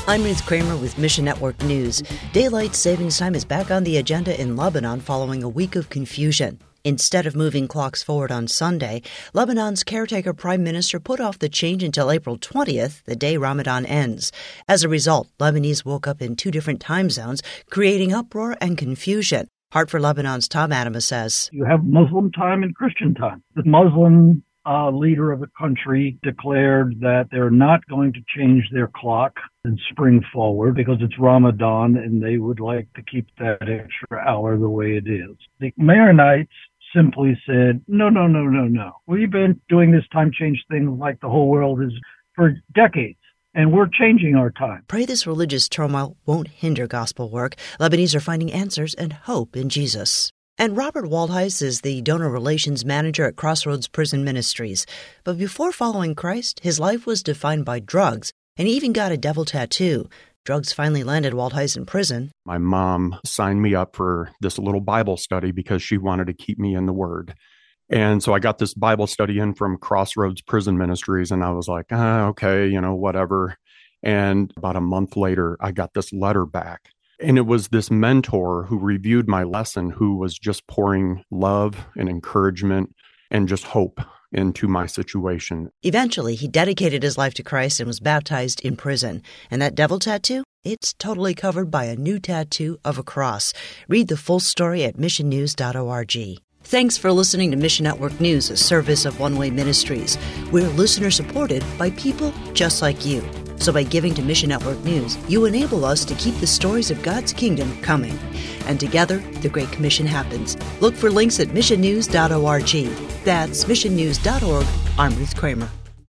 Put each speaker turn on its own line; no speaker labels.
I'm Ruth Kramer with Mission Network News. Daylight savings time is back on the agenda in Lebanon following a week of confusion. Instead of moving clocks forward on Sunday, Lebanon's caretaker prime minister put off the change until April 20th, the day Ramadan ends. As a result, Lebanese woke up in two different time zones, creating uproar and confusion. Heart for Lebanon's Tom Adama says,
You have Muslim time and Christian time. The Muslim leader of the country declared that they're not going to change their clock and spring forward because it's Ramadan and they would like to keep that extra hour the way it is. The Maronites simply said, no. We've been doing this time change thing like the whole world is for decades, and we're changing our time.
Pray this religious turmoil won't hinder gospel work. Lebanese are finding answers and hope in Jesus. And Robert Waldheis is the donor relations manager at Crossroads Prison Ministries. But before following Christ, his life was defined by drugs, and he even got a devil tattoo. Drugs finally landed Waldheis in prison.
My mom signed me up for this little Bible study because she wanted to keep me in the Word. And so I got this Bible study in from Crossroads Prison Ministries, and I was like, okay, whatever. And about a month later, I got this letter back. And it was this mentor who reviewed my lesson who was just pouring love and encouragement and just hope into my situation.
Eventually, he dedicated his life to Christ and was baptized in prison. And that devil tattoo? It's totally covered by a new tattoo of a cross. Read the full story at missionnews.org. Thanks for listening to Mission Network News, a service of One Way Ministries. We're listener-supported by people just like you. So by giving to Mission Network News, you enable us to keep the stories of God's kingdom coming. And together, the Great Commission happens. Look for links at missionnews.org. That's missionnews.org. I'm Ruth Kramer.